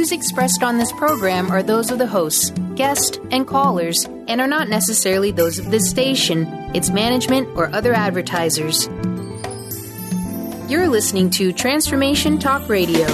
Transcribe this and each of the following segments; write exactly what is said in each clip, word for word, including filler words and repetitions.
views expressed on this program are those of the hosts, guests, and callers, and are not necessarily those of this station, its management, or other advertisers. You're listening to Transformation Talk Radio.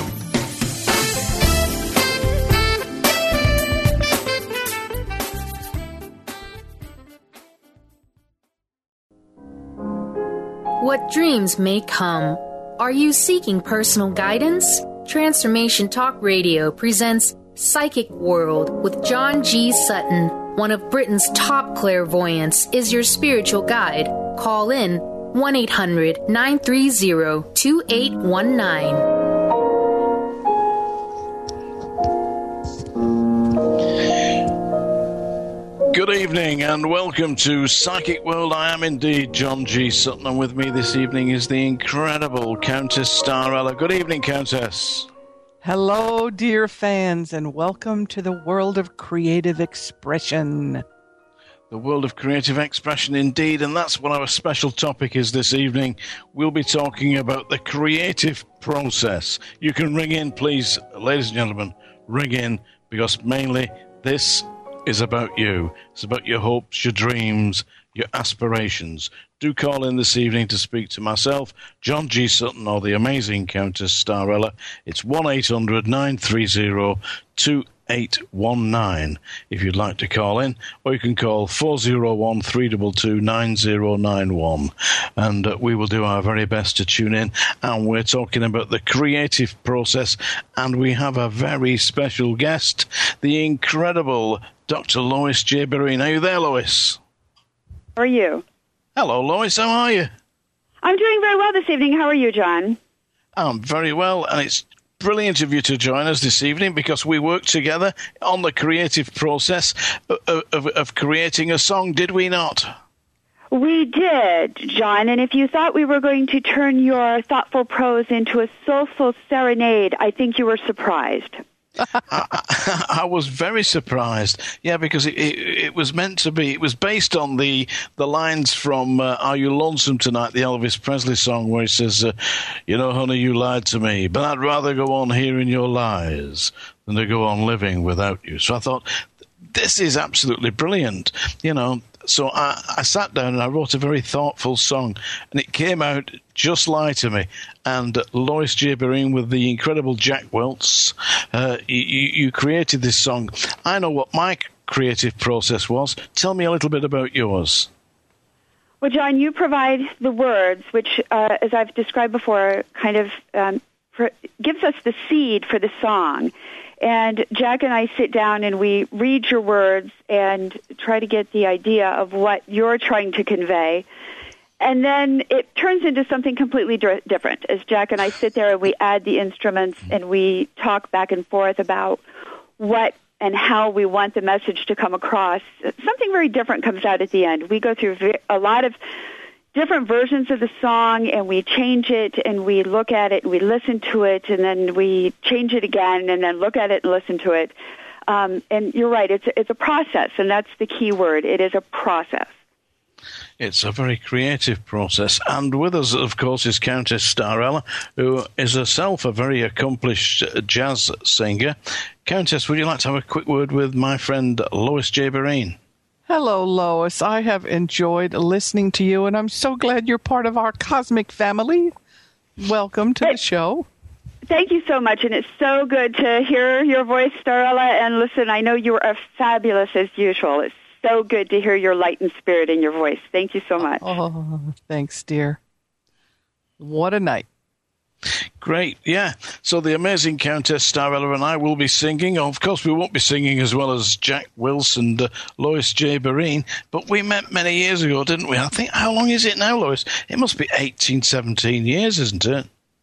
What dreams may come. Are you seeking personal guidance? Transformation Talk Radio presents Psychic World with John G. Sutton. One of Britain's top clairvoyants is your spiritual guide. Call in one eight hundred nine three zero two eight one nine. Good evening and welcome to Psychic World. I am indeed John G. Sutton, and with me this evening is the incredible Countess Starella. Good evening, Countess. Hello, dear fans, and welcome to the world of creative expression. The world of creative expression, indeed, and that's what our special topic is this evening. We'll be talking about the creative process. You can ring in, please, ladies and gentlemen, ring in, because mainly this is about you. It's about your hopes, your dreams, your aspirations. Do call in this evening to speak to myself, John G. Sutton, or the amazing Countess Starella. It's one eight hundred nine three zero two eight one nine if you'd like to call in, or you can call four oh one three two two nine oh nine one, and uh, we will do our very best to tune in. And we're talking about the creative process, and we have a very special guest, the incredible Doctor Lois J. Berreen. Are you there, Lois? How are you? Hello, Lois. How are you? I'm doing very well this evening. How are you, John? I'm very well, and it's brilliant of you to join us this evening because we worked together on the creative process of, of, of creating a song, did we not? We did, John, and if you thought we were going to turn your thoughtful prose into a soulful serenade, I think you were surprised. I, I, I was very surprised, yeah, because it, it, it was meant to be. It was based on the the lines from uh, "Are You Lonesome Tonight," the Elvis Presley song, where he says, uh, "You know, honey, you lied to me, but I'd rather go on hearing your lies than to go on living without you." So I thought, this is absolutely brilliant, you know. So I, I sat down and I wrote a very thoughtful song, and it came out just like to me. And Lois J. Berreen with the incredible Jack Welts, uh, you, you created this song. I know what my creative process was. Tell me a little bit about yours. Well, John, you provide the words, which, uh, as I've described before, kind of um, for, gives us the seed for the song. And Jack and I sit down and we read your words and try to get the idea of what you're trying to convey. And then it turns into something completely d- different as Jack and I sit there and we add the instruments and we talk back and forth about what and how we want the message to come across. Something very different comes out at the end. We go through a lot of different versions of the song, and we change it, and we look at it, and we listen to it, and then we change it again, and then look at it and listen to it. Um, and you're right, it's a, it's a process, and that's the key word. It is a process. It's a very creative process. And with us, of course, is Countess Starella, who is herself a very accomplished jazz singer. Countess, would you like to have a quick word with my friend Lois J. Berreen? Hello, Lois. I have enjoyed listening to you, and I'm so glad you're part of our cosmic family. Welcome to the show. Thank you so much, and it's so good to hear your voice, Starella. And listen, I know you are fabulous as usual. It's so good to hear your light and spirit in your voice. Thank you so much. Oh, thanks, dear. What a night. Great, yeah. So the amazing Countess Starella and I will be singing. Of course, we won't be singing as well as Jack Wills and uh, Lois J. Berreen, but we met many years ago, didn't we? I think, how long is it now, Lois? It must be eighteen, seventeen years, isn't it?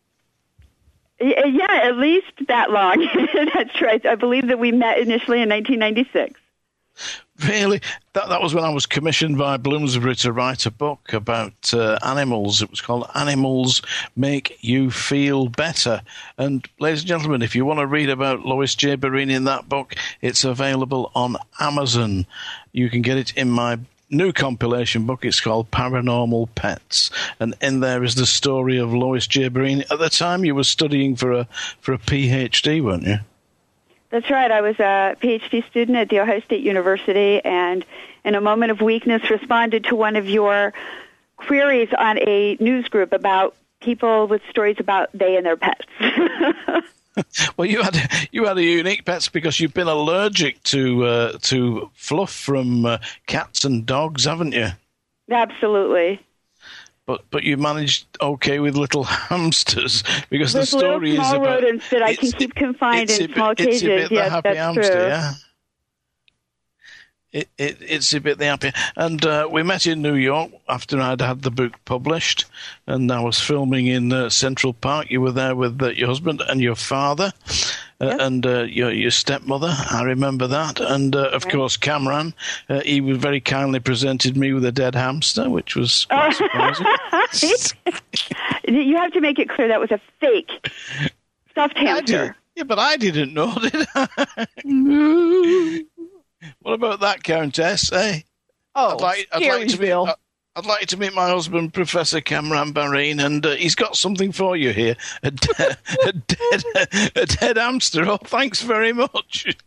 Yeah, at least that long. That's right. I believe that we met initially in nineteen ninety-six. Really? That that was when I was commissioned by Bloomsbury to write a book about uh, animals. It was called Animals Make You Feel Better. And ladies and gentlemen, if you want to read about Lois J. Berreen in that book, it's available on Amazon. You can get it in my new compilation book. It's called Paranormal Pets. And in there is the story of Lois J. Berreen. At the time, you were studying for a for a PhD, weren't you? That's right. I was a PhD student at The Ohio State University, and in a moment of weakness responded to one of your queries on a news group about people with stories about they and their pets. Well, you had you had a unique pets because you've been allergic to uh, to fluff from uh, cats and dogs, haven't you? Absolutely. But but you managed okay with little hamsters because with the story little small is about rodents that I can keep confined in small bit, cages. It's a bit yes, the happy that's hamster, true. yeah. It, it, it's a bit the happy. And uh, we met in New York after I'd had the book published, and I was filming in uh, Central Park. You were there with uh, your husband and your father uh, yep. and uh, your, your stepmother. I remember that. And, uh, of right. course, Cameron, uh, he very kindly presented me with a dead hamster, which was quite surprising. You have to make it clear that was a fake stuffed hamster. Yeah, but I didn't know, did I? What about that, Countess? Eh? Oh, I'd like, I'd like to meet. I'd like to meet my husband, Professor Cameron Barine, and uh, he's got something for you here: a, de- a dead, a dead hamster. Oh, thanks very much.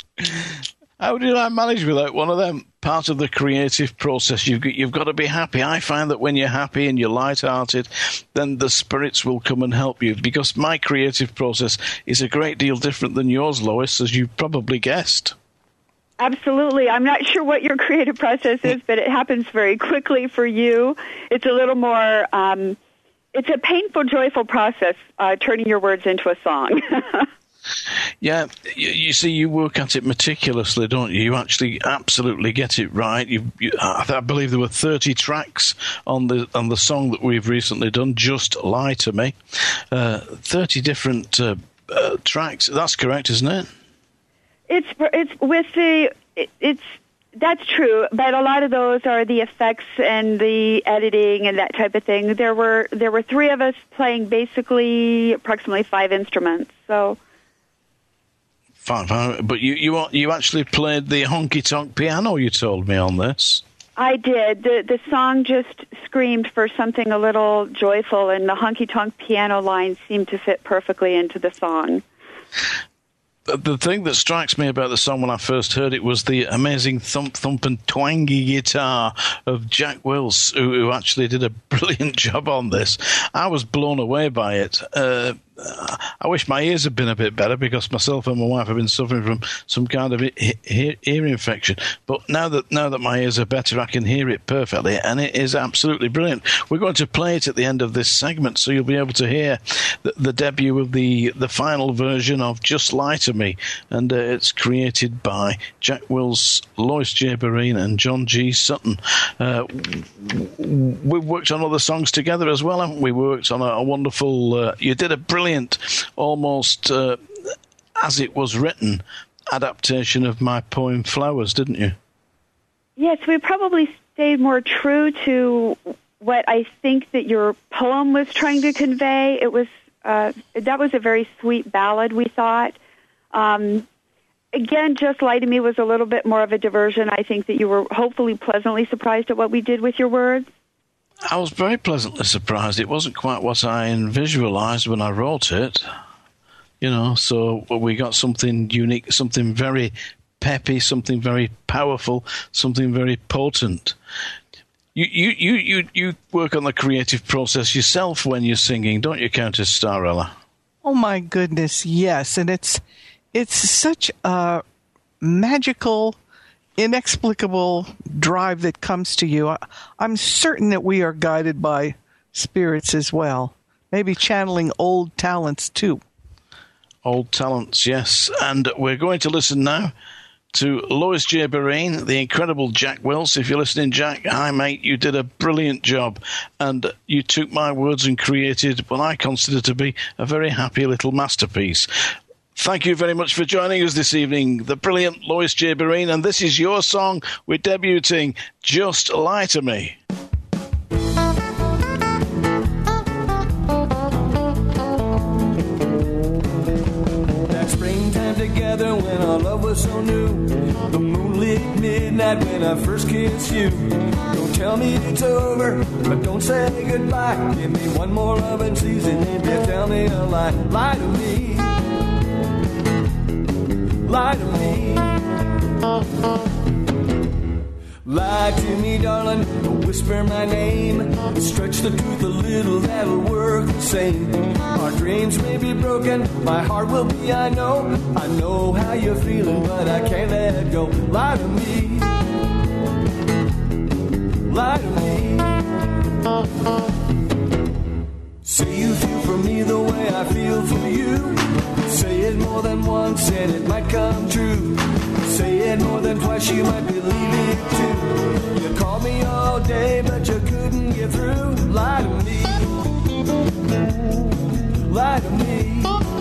How did I manage without one of them? Part of the creative process. You've got, you've got to be happy. I find that when you're happy and you're light-hearted, then the spirits will come and help you. Because my creative process is a great deal different than yours, Lois, as you probably guessed. Absolutely. I'm not sure what your creative process is, but it happens very quickly for you. It's a little more, um, it's a painful, joyful process, uh, turning your words into a song. Yeah, you, you see, you work at it meticulously, don't you? You actually absolutely get it right. You, you, I believe there were thirty tracks on the on the song that we've recently done, Just Lie to Me. Uh, thirty different uh, uh, tracks. That's correct, isn't it? It's it's with the it, it's that's true, but a lot of those are the effects and the editing and that type of thing. There were there were three of us playing basically approximately five instruments. So, five, five but you you you actually played the honky tonk piano. You told me on this. I did. The the song just screamed for something a little joyful, and the honky tonk piano line seemed to fit perfectly into the song. The thing that strikes me about the song when I first heard it was the amazing thump, thump and twangy guitar of Jack Wills, who, who actually did a brilliant job on this. I was blown away by it. Uh, I wish my ears had been a bit better because myself and my wife have been suffering from some kind of ear, ear infection. But now that now that my ears are better, I can hear it perfectly, and it is absolutely brilliant. We're going to play it at the end of this segment, so you'll be able to hear the, the debut of the, the final version of Just Lie to Me, and uh, it's created by Jack Wills, Lois J. Barine, and John G. Sutton. Uh, we've worked on other songs together as well, haven't we? We worked on a, a wonderful... Uh, you did a brilliant Brilliant, almost uh, as it was written, adaptation of my poem Flowers, didn't you? Yes, we probably stayed more true to what I think that your poem was trying to convey. It was uh, that was a very sweet ballad, we thought. Um, again, Just Lie to Me was a little bit more of a diversion. I think that you were hopefully pleasantly surprised at what we did with your words. I was very pleasantly surprised. It wasn't quite what I visualized when I wrote it, you know, so we got something unique, something very peppy, something very powerful, something very potent. You you, you, you, you work on the creative process yourself when you're singing, don't you, Countess Starella? Oh, my goodness, yes. And it's it's such a magical, inexplicable drive that comes to you. I, I'm certain that we are guided by spirits as well, maybe channeling old talents too. Old talents, yes. And we're going to listen now to Lois J. Barine, the incredible Jack Wills. If you're listening, Jack, hi, mate, you did a brilliant job. And you took my words and created what I consider to be a very happy little masterpiece. Thank you very much for joining us this evening, the brilliant Lois J. Barine, and this is your song. We're debuting Just Lie to Me. That springtime together when our love was so new, the moonlit midnight when I first kissed you. Don't tell me it's over, but don't say goodbye. Give me one more loving season and just tell me a lie. Lie to me. lie to me. Lie to me, darling, whisper my name. Stretch the truth a little, that'll work the same. Our dreams may be broken, my heart will be, I know. I know how you're feeling, but I can't let go. Lie to me. Lie to me. Say you feel for me the way I feel for you. Say it more than once and it might come true. Say it more than twice, you might believe it too. You called me all day, but you couldn't get through. Lie to me. Lie to me.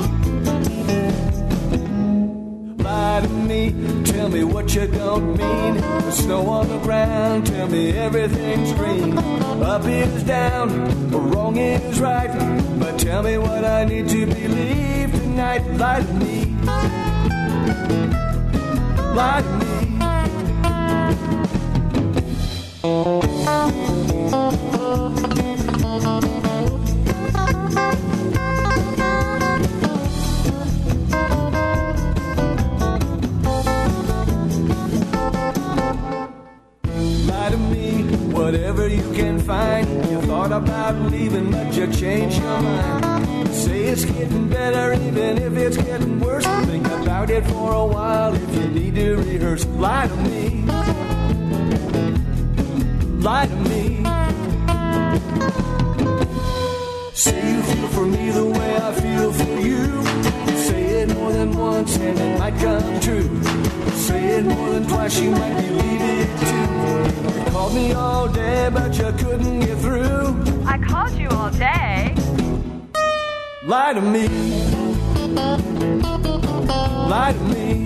Lie to me. Tell me what you don't mean. The snow on the ground, tell me everything's green. Up is down, wrong is right. But tell me what I need to believe tonight. Lie to me. Lie to me. Lie to me, whatever you can find. You thought about leaving, but you changed your mind. Say it's getting better, even if it's getting worse. Think about it for a while if you need to rehearse. Lie to me. Lie to me. Say you feel for me the way I feel for you. Say it more than once and it might come true. Say it more than twice, you might believe it too. You called me all day, but you couldn't get through. I called you all day. Lie to me. Lie to me.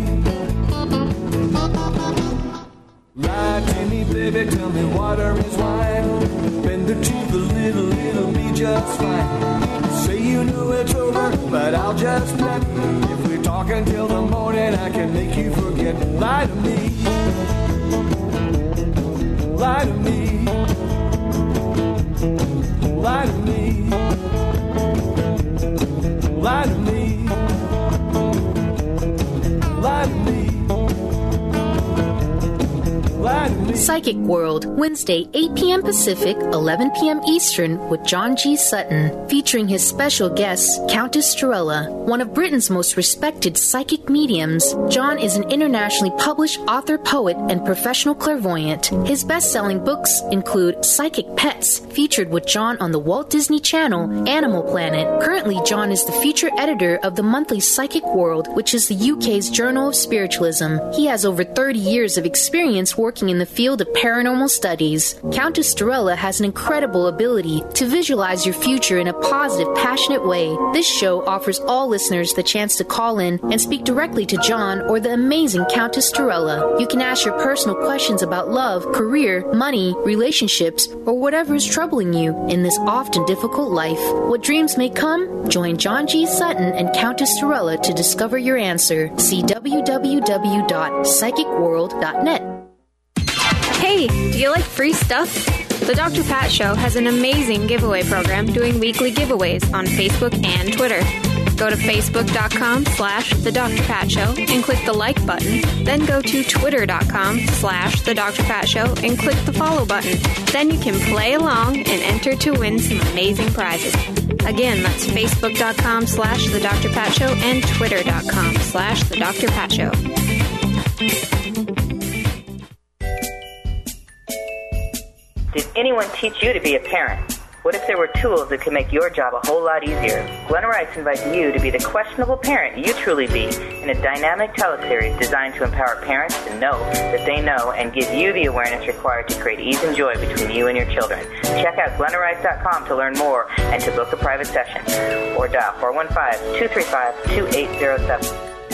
Lie to me, baby, tell me water is wine. Bend the truth a little, it'll be just fine. Say you know it's over, but I'll just bet. If we talk until the morning, I can make you forget. Lie to me. Lie to me. Lie to me. Lie to me. Lie to me. Lie to me. Psychic World, Wednesday, eight p.m. Pacific, eleven p.m. Eastern, with John G. Sutton, featuring his special guest, Countess Starella, one of Britain's most respected psychic mediums. John is an internationally published author, poet, and professional clairvoyant. His best-selling books include Psychic Pets, featured with John on the Walt Disney Channel, Animal Planet. Currently, John is the feature editor of the monthly Psychic World, which is the U K's Journal of Spiritualism. He has over thirty years of experience working in the field of paranormal studies. Countess Starella has an incredible ability to visualize your future in a positive, passionate way. This show offers all listeners the chance to call in and speak directly to John or the amazing Countess Starella. You can ask your personal questions about love, career, money, relationships, or whatever is troubling you in this often difficult life. What dreams may come? Join John G. Sutton and Countess Starella to discover your answer. See w w w dot psychic world dot net. Hey, do you like free stuff? The Doctor Pat Show has an amazing giveaway program doing weekly giveaways on Facebook and Twitter. Go to facebook.com slash The Doctor Pat Show and click the like button. Then go to twitter.com slash The Doctor Pat Show and click the follow button. Then you can play along and enter to win some amazing prizes. Again, that's facebook.com slash The Doctor Pat Show and twitter.com slash The Doctor Pat Show. Did anyone teach you to be a parent? What if there were tools that could make your job a whole lot easier? Glenna Rice invites you to be the questionable parent you truly be in a dynamic teleseries designed to empower parents to know that they know and give you the awareness required to create ease and joy between you and your children. Check out glenna rice dot com to learn more and to book a private session. Or dial four one five, two three five, two eight zero seven.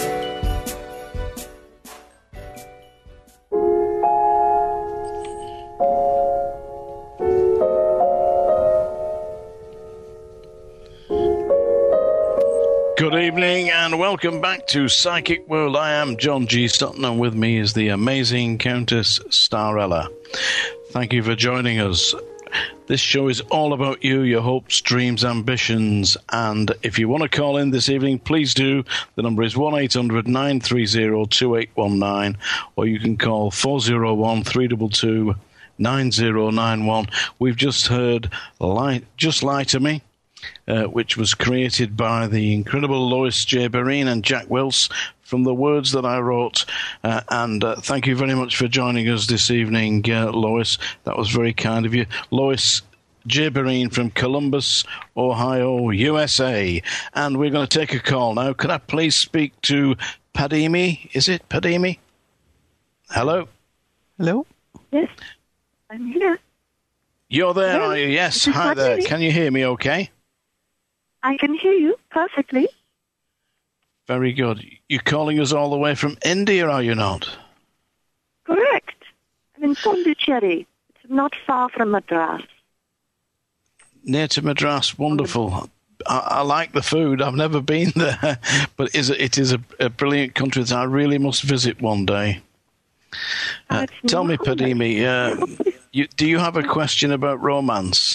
Good evening and welcome back to Psychic World. I am John G. Sutton and with me is the amazing Countess Starella. Thank you for joining us. This show is all about you, your hopes, dreams, ambitions. And if you want to call in this evening, please do. The number is one eight hundred nine three zero two eight one nine, or you can call four oh one three two two nine zero nine one. We've just heard Lie, Just Lie to Me, uh, which was created by the incredible Lois J. Bereen and Jack Wills from the words that I wrote. Uh, and uh, thank you very much for joining us this evening, uh, Lois. That was very kind of you. Lois J. Bereen from Columbus, Ohio, U S A. And we're going to take a call now. Could I please speak to Padimi? Is it Padimi? Hello? Hello? Yes, I'm here. You're there, Hello? are you? Yes. This is Hi there. Padimi. Can you hear me okay? I can hear you perfectly. Very good. You're calling us all the way from India, are you not? Correct. I'm in Pondicherry. It's not far from Madras. Near to Madras. Wonderful. I, I like the food. I've never been there, but is it, it is a, a brilliant country that I really must visit one day. Uh, tell me, Padimi, uh, you, do you have a question about romance?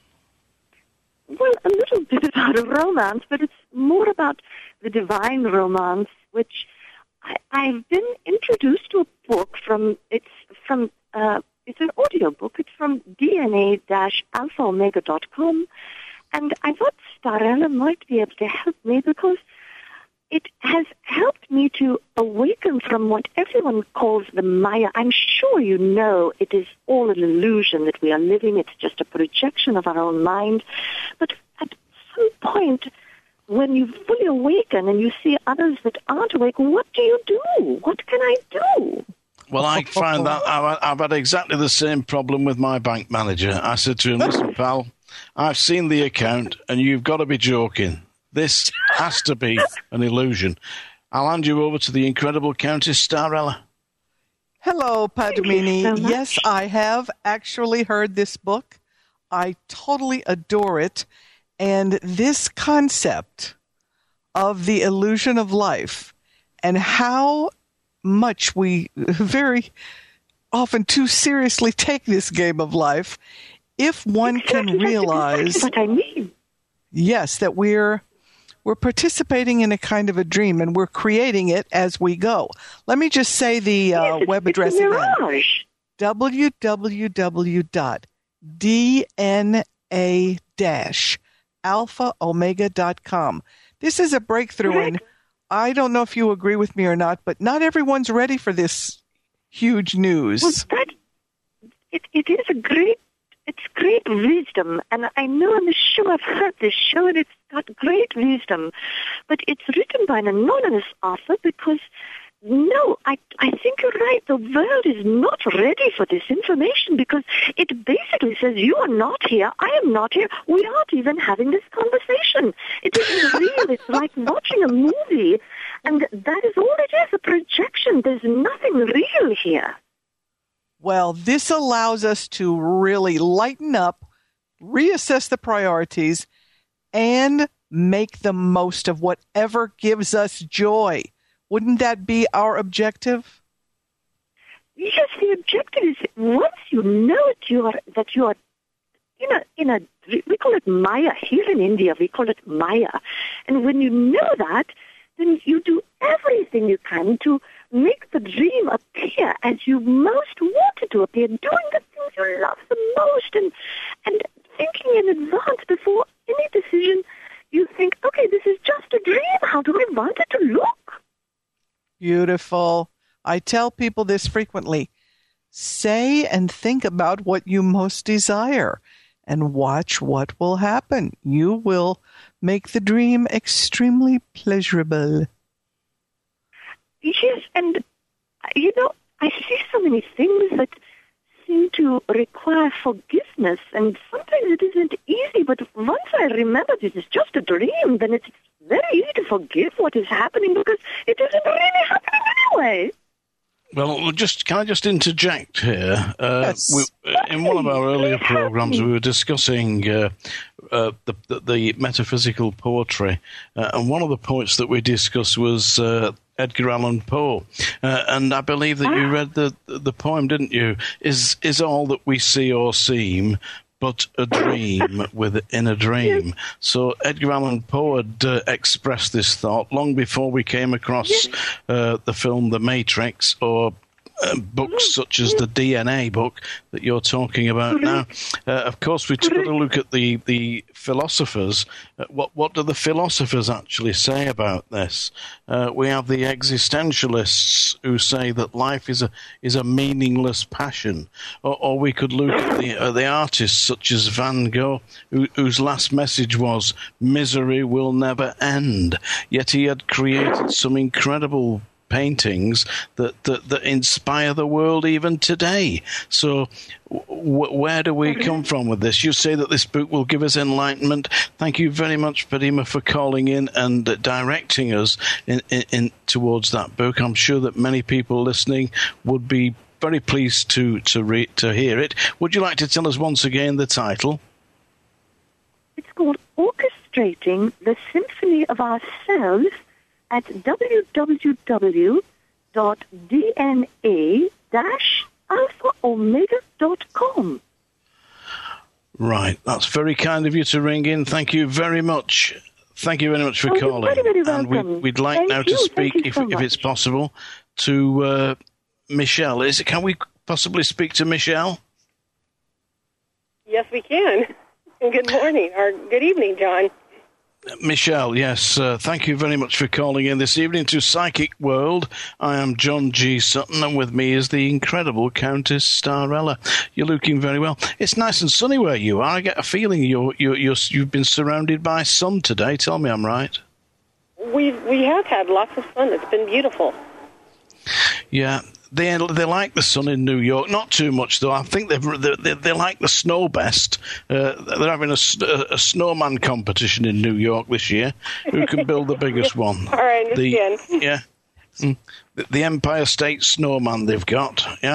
Well, a little bit about a romance, but it's more about the divine romance, which I, I've been introduced to a book from, it's from, uh, it's an audio book. It's from D N A alpha omega dot com. And I thought Starella might be able to help me because it has helped me to awaken from what everyone calls the Maya. I'm sure you know it is all an illusion that we are living. It's just a projection of our own mind. But at some point, when you fully awaken and you see others that aren't awake, what do you do? What can I do? Well, I find that I've, I've had exactly the same problem with my bank manager. I said to him, listen, pal, I've seen the account and you've got to be joking. This has to be an illusion. I'll hand you over to the incredible Countess Starella. Hello, Padmini. so Yes, I have actually heard this book. I totally adore it. And this concept of the illusion of life and how much we very often too seriously take this game of life, if one can realize, That's what I mean. yes, that we're we're participating in a kind of a dream and we're creating it as we go. Let me just say the uh, Yes, web it's address a again. mirage. w w w dot d n a dash alpha omega dot com. This is a breakthrough, Correct. and I don't know if you agree with me or not, but not everyone's ready for this huge news. Well, that, it, it is a great, it's great wisdom. And I know on the show, I've heard this show, and it's got great wisdom. But it's written by an anonymous author because, no, I, I think you're right. The world is not ready for this information because it basically says you are not here, I am not here, we aren't even having this conversation. It isn't real. It's like watching a movie, and that is all it is, a projection. There's nothing real here. Well, this allows us to really lighten up, reassess the priorities, and make the most of whatever gives us joy. Wouldn't that be our objective? Yes, the objective is once you know it, you are, that you are in a, in a, we call it Maya. Here in India, we call it Maya. And when you know that, then you do everything you can to make the dream appear as you most want it to appear, doing the things you love the most, and, and thinking in advance before any decision. You think, okay, this is just a dream. How do I want it to look? Beautiful. I tell people this frequently. Say and think about what you most desire and watch what will happen. You will make the dream extremely pleasurable. Yes, and, you know, I see so many things that seem to require forgiveness, and sometimes it isn't easy, but once I remember this is just a dream, then it's very easy to forgive what is happening because it isn't really happening anyway. Well, just can I just interject here? Uh, Yes. we, in one of our earlier programs, we were discussing uh, uh, the, the, the metaphysical poetry, uh, and one of the poets that we discussed was uh, Edgar Allan Poe, uh, and I believe that you read the the poem, didn't you? Is is all that we see or seem but a dream within a dream. So Edgar Allan Poe had uh, expressed this thought long before we came across uh, the film The Matrix, or Uh, books such as the D N A book that you're talking about now. Uh, of course, we took a look at the, the philosophers. Uh, what what do the philosophers actually say about this? Uh, we have the existentialists who say that life is a is a meaningless passion, or, or we could look at the uh, the artists such as Van Gogh, who, whose last message was "Misery will never end." Yet he had created some incredible paintings that, that, that inspire the world even today. So w- where do we come from with this? You say that this book will give us enlightenment. Thank you very much, Padima, for calling in and uh, directing us in, in, in towards that book. I'm sure that many people listening would be very pleased to to, re- to hear it. Would you like to tell us once again the title? It's called Orchestrating the Symphony of Ourselves at w w w dot d n a dash alpha omega dot com. Right, that's very kind of you to ring in. Thank you very much. Thank you very much for oh, calling. You're very, very welcome. And we, we'd like Thank now you. to speak, Thank you if, so if it's possible, to uh, Michelle. Is it, can we possibly speak to Michelle? Yes, we can. Good morning, or good evening, John. Michelle, yes, uh, thank you very much for calling in this evening to Psychic World. I am John G. Sutton, and with me is the incredible Countess Starella. You're looking very well. It's nice and sunny where you are. I get a feeling you're, you're, you're, you've been surrounded by sun today. Tell me I'm right. We we have had lots of sun. It's been beautiful. Yeah. They they like the sun in New York, not too much though. I think they they they like the snow best. Uh, they're having a, a, a snowman competition in New York this year. Who can build the biggest one? All right, understand. The, yeah, mm, the, the Empire State Snowman they've got. Yeah,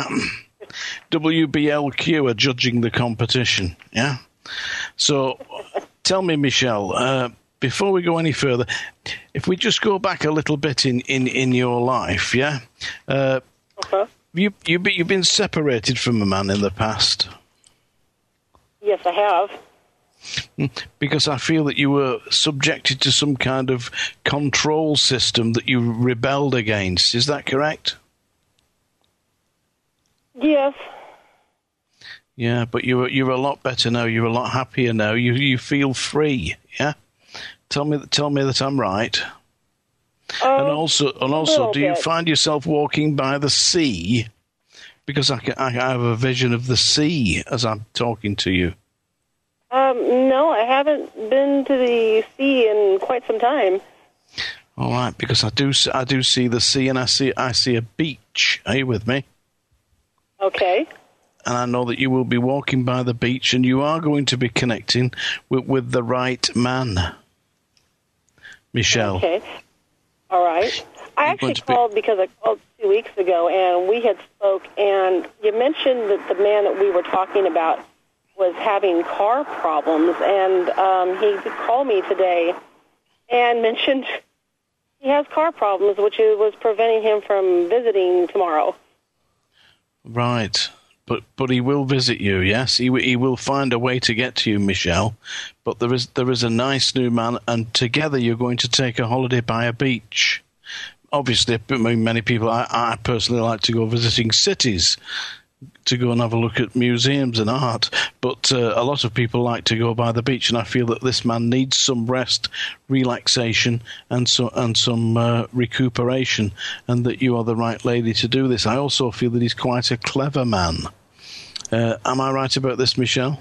W B L Q are judging the competition. Yeah, so tell me, Michelle. Uh, Before we go any further, if we just go back a little bit in, in, in your life, yeah. Uh, Uh-huh. You you you've been separated from a man in the past. Yes, I have. Because I feel that you were subjected to some kind of control system that you rebelled against. Is that correct? Yes. Yeah, but you're you're a lot better now. You're a lot happier now. You you feel free. Yeah. Tell me tell me that I'm right. Um, and also, and also, do you bit. find yourself walking by the sea? Because I, can, I have a vision of the sea as I'm talking to you. Um, no, I haven't been to the sea in quite some time. All right, because I do, I do see the sea, and I see, I see a beach. Are you with me? Okay. And I know that you will be walking by the beach, and you are going to be connecting with, with the right man, Michelle. Okay. All right. I actually called be- because I called two weeks ago, and we had spoke, and you mentioned that the man that we were talking about was having car problems, and um, he called me today and mentioned he has car problems, which was preventing him from visiting tomorrow. Right. But but he will visit you, yes? He he will find a way to get to you, Michelle. But there is there is a nice new man, and together you're going to take a holiday by a beach. Obviously, I mean, many people, I, I personally like to go visiting cities to go and have a look at museums and art. But uh, a lot of people like to go by the beach, and I feel that this man needs some rest, relaxation, and so and some uh, recuperation, and that you are the right lady to do this. I also feel that he's quite a clever man. Uh, am I right about this, Michelle?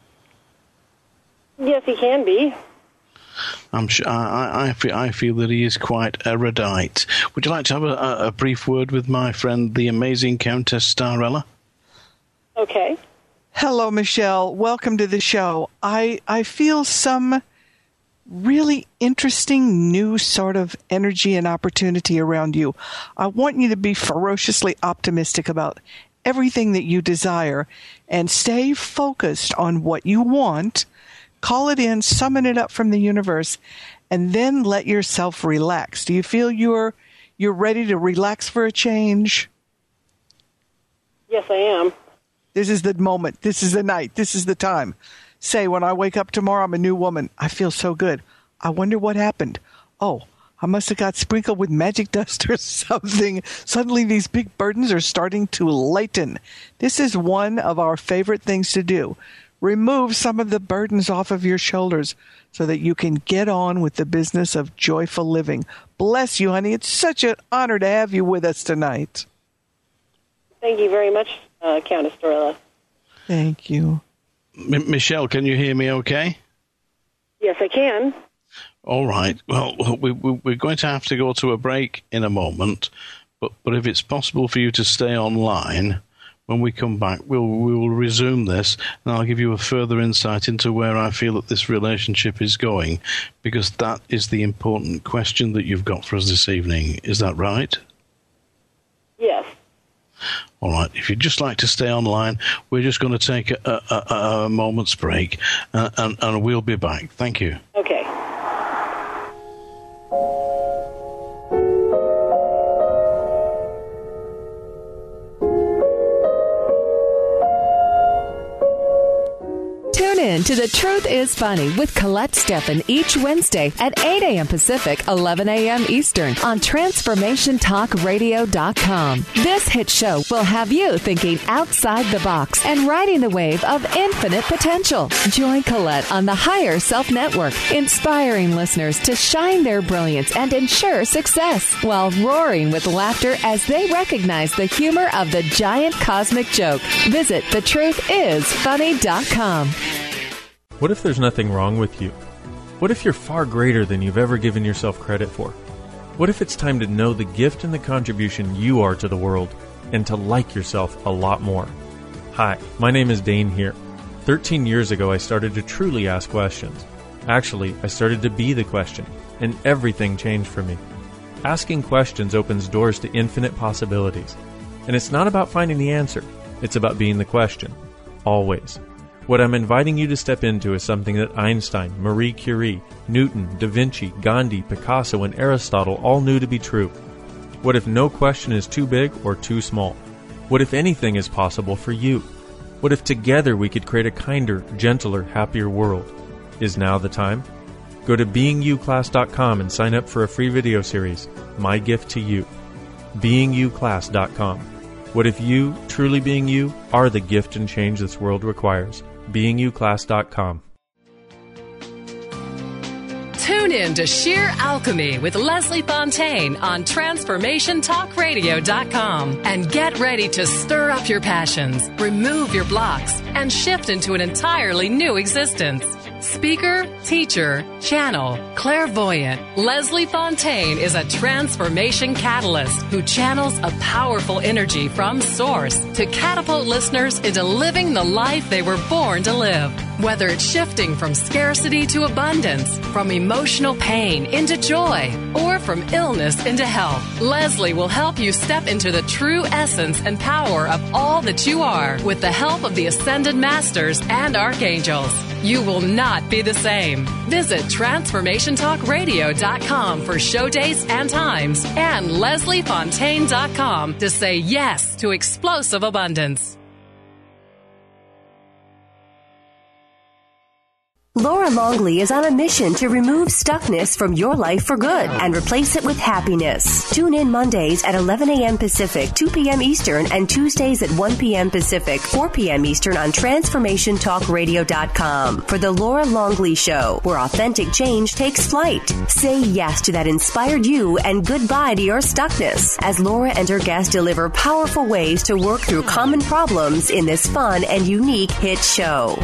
Yes, he can be. I'm sure. I, I feel. I feel that he is quite erudite. Would you like to have a, a brief word with my friend, the amazing Countess Starella? Okay. Hello, Michelle. Welcome to the show. I I feel some really interesting new sort of energy and opportunity around you. I want you to be ferociously optimistic about everything that you desire and stay focused on what you want. Call it in, summon it up from the universe, and then let yourself relax. Do you feel you're you're ready to relax for a change? Yes, I am. This is the moment. This is the night. This is the time. Say, when I wake up tomorrow, I'm a new woman. I feel so good. I wonder what happened. Oh, I must have got sprinkled with magic dust or something. Suddenly these big burdens are starting to lighten. This is one of our favorite things to do. Remove some of the burdens off of your shoulders so that you can get on with the business of joyful living. Bless you, honey. It's such an honor to have you with us tonight. Thank you very much, uh, Countess Dorilla. Thank you. M- Michelle, can you hear me okay? Yes, I can. All right. Well, we, we, we're going to have to go to a break in a moment, but, but if it's possible for you to stay online, when we come back, we'll, we will resume this, and I'll give you a further insight into where I feel that this relationship is going, because that is the important question that you've got for us this evening. Is that right? Yes. All right. If you'd just like to stay online, we're just going to take a, a, a moment's break, uh, and, and we'll be back. Thank you. Okay. Tune in to The Truth is Funny with Colette Steffen each Wednesday at eight a.m. Pacific, eleven a.m. Eastern on Transformation Talk Radio dot com. This hit show will have you thinking outside the box and riding the wave of infinite potential. Join Colette on the Higher Self Network, inspiring listeners to shine their brilliance and ensure success while roaring with laughter as they recognize the humor of the giant cosmic joke. Visit the truth is funny dot com. What if there's nothing wrong with you? What if you're far greater than you've ever given yourself credit for? What if it's time to know the gift and the contribution you are to the world and to like yourself a lot more? Hi, my name is Dane here. thirteen years ago, I started to truly ask questions. Actually, I started to be the question, and everything changed for me. Asking questions opens doors to infinite possibilities. And it's not about finding the answer. It's about being the question. Always. What I'm inviting you to step into is something that Einstein, Marie Curie, Newton, Da Vinci, Gandhi, Picasso, and Aristotle all knew to be true. What if no question is too big or too small? What if anything is possible for you? What if together we could create a kinder, gentler, happier world? Is now the time? Go to being you class dot com and sign up for a free video series, My Gift to You. being you class dot com. What if you, truly being you, are the gift and change this world requires? being you class dot com. Tune in to Sheer Alchemy with Leslie Fontaine on Transformation Talk Radio dot com and get ready to stir up your passions, remove your blocks, and shift into an entirely new existence. Speaker, teacher, channel, clairvoyant, Leslie Fontaine is a transformation catalyst who channels a powerful energy from Source to catapult listeners into living the life they were born to live. Whether it's shifting from scarcity to abundance, from emotional pain into joy, or from illness into health, Leslie will help you step into the true essence and power of all that you are with the help of the Ascended Masters and Archangels. You will not be the same. Visit Transformation Talk Radio dot com for show dates and times and Leslie Fontaine dot com to say yes to explosive abundance. Laura Longley is on a mission to remove stuckness from your life for good and replace it with happiness. Tune in Mondays at eleven a.m. Pacific, two p.m. Eastern, and Tuesdays at one p.m. Pacific, four p.m. Eastern on Transformation Talk Radio dot com for The Laura Longley Show, where authentic change takes flight. Say yes to that inspired you and goodbye to your stuckness as Laura and her guests deliver powerful ways to work through common problems in this fun and unique hit show.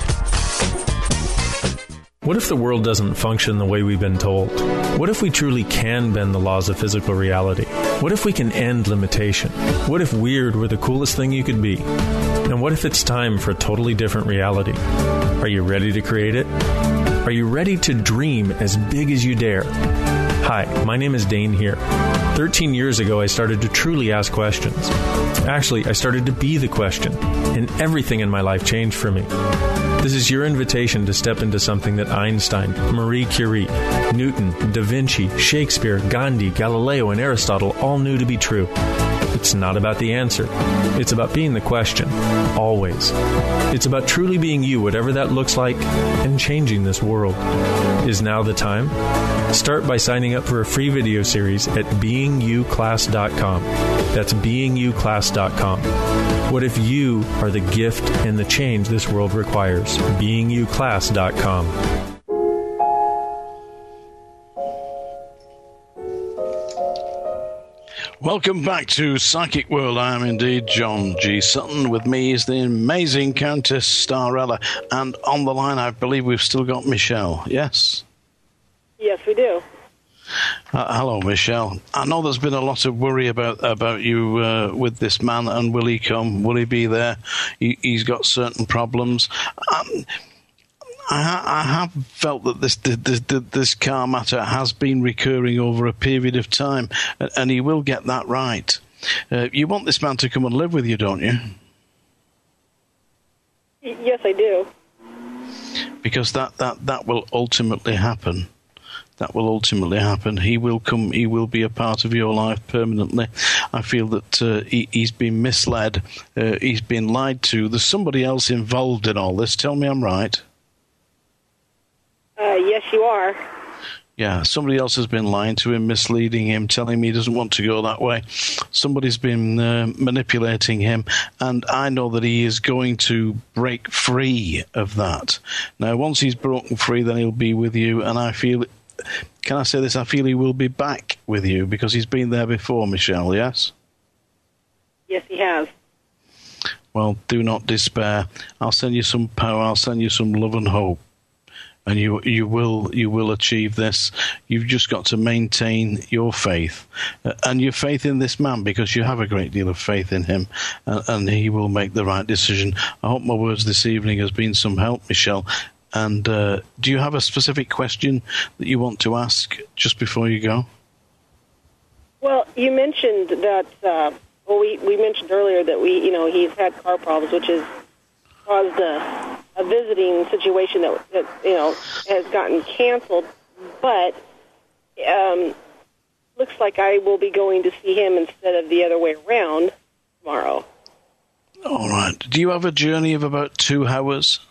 What if the world doesn't function the way we've been told? What if we truly can bend the laws of physical reality? What if we can end limitation? What if weird were the coolest thing you could be? And what if it's time for a totally different reality? Are you ready to create it? Are you ready to dream as big as you dare? Hi, my name is Dane here. thirteen years ago, I started to truly ask questions. Actually, I started to be the question, and everything in my life changed for me. This is your invitation to step into something that Einstein, Marie Curie, Newton, Da Vinci, Shakespeare, Gandhi, Galileo, and Aristotle all knew to be true. It's not about the answer. It's about being the question, always. It's about truly being you, whatever that looks like, and changing this world. Is now the time? Start by signing up for a free video series at being you class dot com. That's being you class dot com. What if you are the gift and the change this world requires? being you class dot com. Welcome back to Psychic World. I am indeed John G. Sutton. With me is the amazing Countess Starella. And on the line, I believe we've still got Michelle. Yes? Yes, we do. Uh, hello, Michelle. I know there's been a lot of worry about about you uh, with this man, and will he come? Will he be there? He, he's got certain problems. Um, I, I have felt that this, this this car matter has been recurring over a period of time, and he will get that right. Uh, you want this man to come and live with you, don't you? Yes, I do. Because that, that, that will ultimately happen. That will ultimately happen. He will come. He will be a part of your life permanently. I feel that uh, he, he's been misled. Uh, he's been lied to. There's somebody else involved in all this. Tell me I'm right. Uh, yes, you are. Yeah, somebody else has been lying to him, misleading him, telling me he doesn't want to go that way. Somebody's been uh, manipulating him, and I know that he is going to break free of that. Now, once he's broken free, then he'll be with you, and I feel... Can I say this? I feel he will be back with you because he's been there before, Michelle, yes? Yes, he has. Well, do not despair. I'll send you some power. I'll send you some love and hope. And you you will you will achieve this. You've just got to maintain your faith. Uh, and your faith in this man, because you have a great deal of faith in him. And, and he will make the right decision. I hope my words this evening has been some help, Michelle. And uh, do you have a specific question that you want to ask just before you go? Well, you mentioned that, uh, well, we, we mentioned earlier that we, you know, he's had car problems, which has caused a, a visiting situation that, that, you know, has gotten canceled. But um, looks like I will be going to see him instead of the other way around tomorrow. All right. Do you have a journey of about two hours?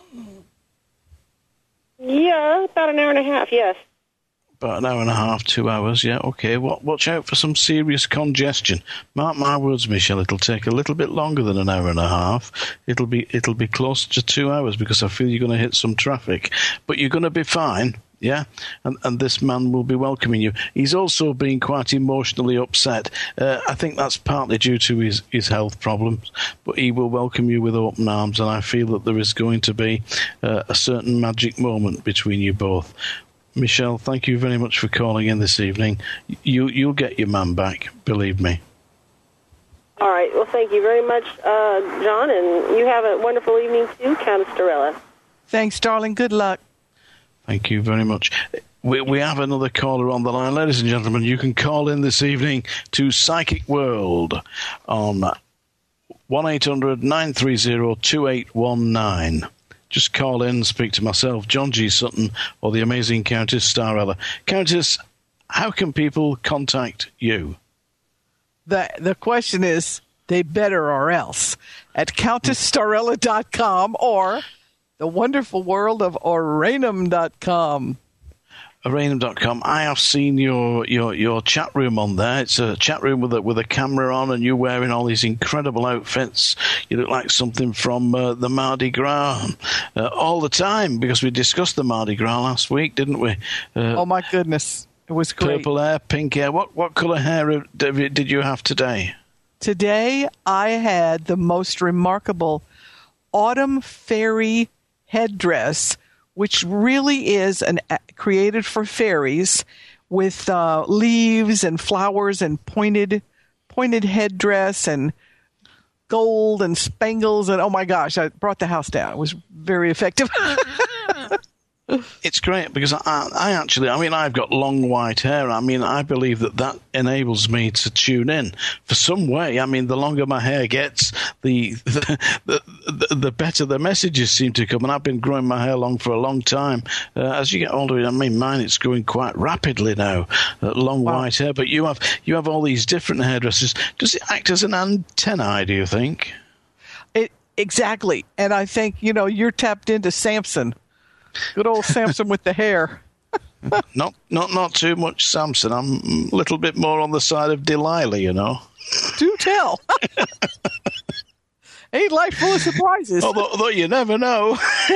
Yeah, about an hour and a half, yes. About an hour and a half, two hours, yeah, okay. Watch out for some serious congestion. Mark my words, Michelle, it'll take a little bit longer than an hour and a half. It'll be it'll be close to two hours because I feel you're going to hit some traffic. But you're going to be fine, yeah? And and this man will be welcoming you. He's also being quite emotionally upset. Uh, I think that's partly due to his, his health problems. But he will welcome you with open arms, and I feel that there is going to be uh, a certain magic moment between you both. Michelle, thank you very much for calling in this evening. You, you'll get your man back, believe me. All right. Well, thank you very much, uh, John, and you have a wonderful evening too, Countess Starella. Thanks, darling. Good luck. Thank you very much. We, we have another caller on the line. Ladies and gentlemen, you can call in this evening to Psychic World on one eight hundred nine three zero two eight one nine. Just call in and speak to myself, John G. Sutton, or the amazing Countess Starella. Countess, how can people contact you? The the question is, they better or else, at countess starella dot com or the wonderful world of Oranum dot com. Oranum dot com. I have seen your, your, your chat room on there. It's a chat room with a, with a camera on, and you're wearing all these incredible outfits. You look like something from uh, the Mardi Gras uh, all the time, because we discussed the Mardi Gras last week, didn't we? Uh, oh, my goodness. It was great. Purple hair, pink hair. What, what colour hair did you have today? Today, I had the most remarkable autumn fairy headdress, which really is an created for fairies, with uh, leaves and flowers and pointed pointed headdress and gold and spangles, and oh my gosh, I brought the house down. It was very effective. It's great because I, I actually, I mean, I've got long white hair. I mean, I believe that that enables me to tune in for some way. I mean, the longer my hair gets, the the, the, the better the messages seem to come. And I've been growing my hair long for a long time. Uh, as you get older, I mean, mine it's growing quite rapidly now. Uh, long wow. white hair, but you have you have all these different hairdressers. Does it act as an antennae? Do you think? It exactly, and I think you know you're tapped into Samson. Good old Samson with the hair. not not not too much Samson. I'm a little bit more on the side of Delilah, you know. Do tell. Ain't life full of surprises? Although, although you never know.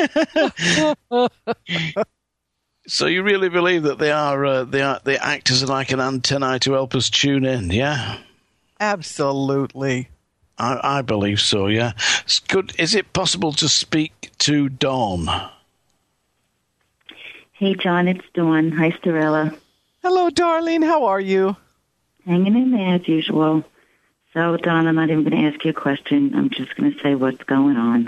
So you really believe that they are uh, they are they act as like an antennae to help us tune in, yeah? Absolutely. I, I believe so, yeah. It's good. Is it possible to speak to Dawn? Hey, John, it's Dawn. Hi, Starella. Hello, darling. How are you? Hanging in there as usual. So, Dawn, I'm not even going to ask you a question. I'm just going to say what's going on.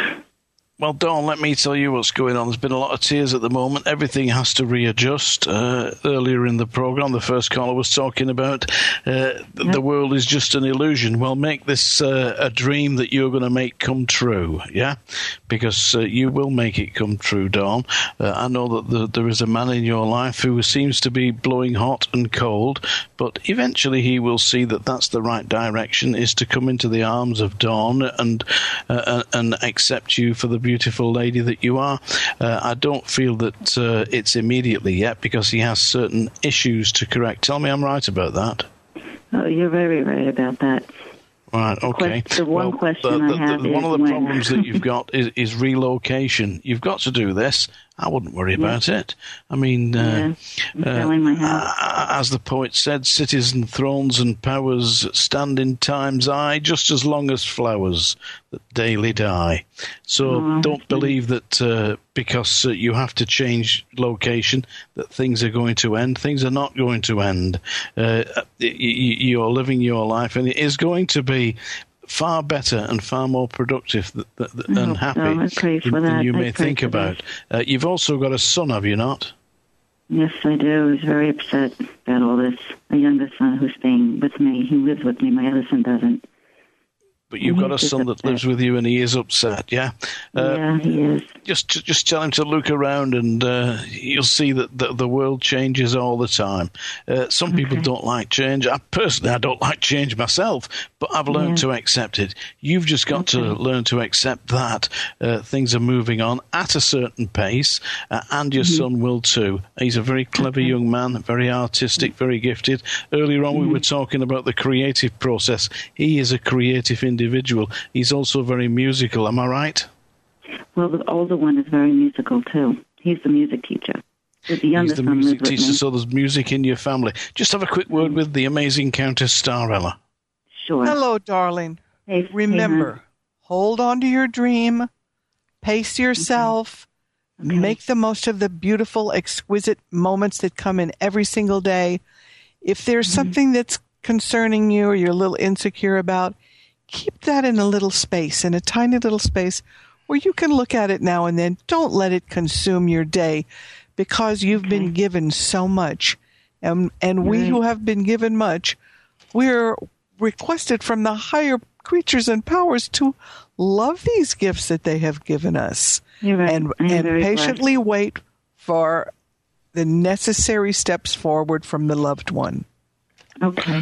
Well, Dawn, let me tell you what's going on. There's been a lot of tears at the moment. Everything has to readjust. Uh, earlier in the program, the first caller was talking about uh, yep. the world is just an illusion. Well, make this uh, a dream that you're going to make come true, yeah? Because uh, you will make it come true, Dawn. Uh, I know that the, there is a man in your life who seems to be blowing hot and cold, but eventually he will see that that's the right direction, is to come into the arms of Dawn and uh, and accept you for the beautiful lady that you are. Uh, I don't feel that uh, it's immediately yet because he has certain issues to correct. Tell me I'm right about that. Oh, you're very right about that. Right, okay. The one well, question the, I have the, is one of the when... problems that you've got is, is relocation. You've got to do this. I wouldn't worry yeah. about it. I mean, uh, yeah, I'm selling my house. Uh, as the poet said, cities and thrones and powers stand in time's eye just as long as flowers that daily die. So oh, don't believe that uh, because uh, you have to change location that things are going to end. Things are not going to end. Uh, you're living your life, and it is going to be far better and far more productive th- th- th- and happy so. than, than you I may think about. Uh, you've also got a son, have you not? Yes, I do. He's very upset about all this. A younger son who's staying with me. He lives with me. My other son doesn't. But you've got a son that lives with you and he is upset, yeah? Uh, yeah, he is. Just just tell him to look around and uh, you'll see that the, the world changes all the time. Uh, some okay. people don't like change. I personally, I don't like change myself, but I've learned yeah. to accept it. You've just got okay. to learn to accept that uh, things are moving on at a certain pace, uh, and your mm-hmm. son will too. He's a very clever okay. young man, very artistic, very gifted. Earlier on mm-hmm. we were talking about the creative process. He is a creative individual. individual. He's also very musical, am I right? Well, the older one is very musical, too. He's the music teacher. The younger He's the son music lives teacher, with me. so there's music in your family. Just have a quick word with the amazing Countess Starella. Sure. Hello, darling. Hey, Remember, hey, hold on to your dream, pace yourself, okay. Okay. make the most of the beautiful, exquisite moments that come in every single day. If there's mm-hmm. something that's concerning you or you're a little insecure about, keep that in a little space, in a tiny little space where you can look at it now and then. Don't let it consume your day because you've okay. been given so much. And, and right. we who have been given much, we're requested from the higher creatures and powers to love these gifts that they have given us. You're right. And, and patiently blessed. Wait for the necessary steps forward from the loved one. Okay.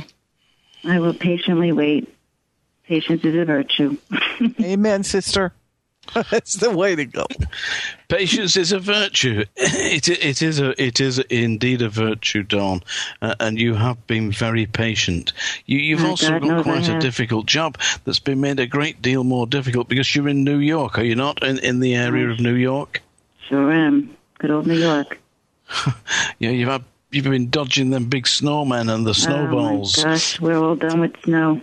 I will patiently wait. Patience is a virtue. Amen, sister. That's the way to go. Patience is a virtue. It, it is a, it is indeed a virtue, Dawn, uh, and you have been very patient. You, you've My also God got knows quite I a have. difficult job that's been made a great deal more difficult because you're in New York, are you not? In, in the area of New York? Sure am. Good old New York. Yeah, you've had, you've been dodging them big snowmen and the snowballs. Oh, my gosh, we're all done with snow.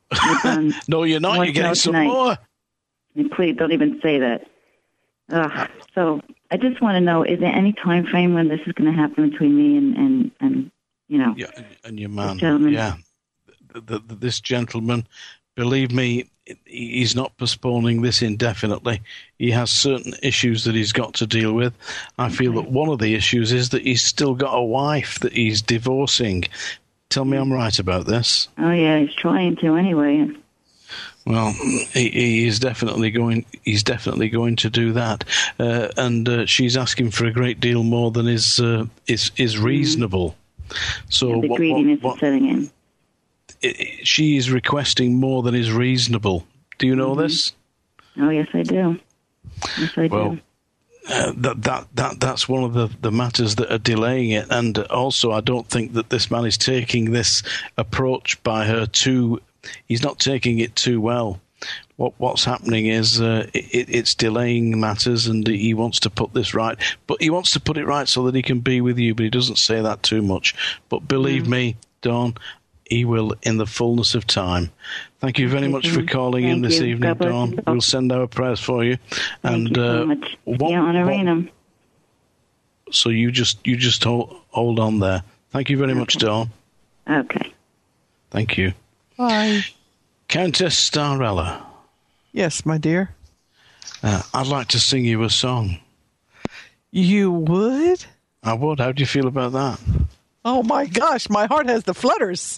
No, you're not. You're getting some tonight. more. Please don't even say that. Ugh. So I just want to know: is there any time frame when this is going to happen between me and and, and you know, yeah, and your man? Gentleman? Yeah, the, the, this gentleman. Believe me, he's not postponing this indefinitely. He has certain issues that he's got to deal with. I feel that one of the issues is that he's still got a wife that he's divorcing. Tell me I'm right about this. Oh, yeah, he's trying to anyway. Well, he, he is definitely going. He's definitely going to do that, uh, and uh, she's asking for a great deal more than is uh, is is reasonable. Mm-hmm. So yeah, the what, greediness what, what, is setting in. It, it, she is requesting more than is reasonable. Do you know mm-hmm. this? Oh yes, I do. Yes, I well, do. Uh, that that that that's one of the, the matters that are delaying it, and also I don't think that this man is taking this approach by her too. He's not taking it too well. What what's happening is uh, it, it's delaying matters, and he wants to put this right. But he wants to put it right so that he can be with you. But he doesn't say that too much. But believe mm. me, Dawn, he will in the fullness of time. Thank you very much for calling Thank in this you. evening, Dawn. We'll send our prayers for you. Thank and you so uh, much. what, yeah, honoring him. So you just you just hold hold on there. Thank you very okay. much, Dawn. Okay. Thank you. Bye. Countess Starella. Yes, my dear. Uh, I'd like to sing you a song. You would? I would. How do you feel about that? Oh, my gosh. My heart has the flutters.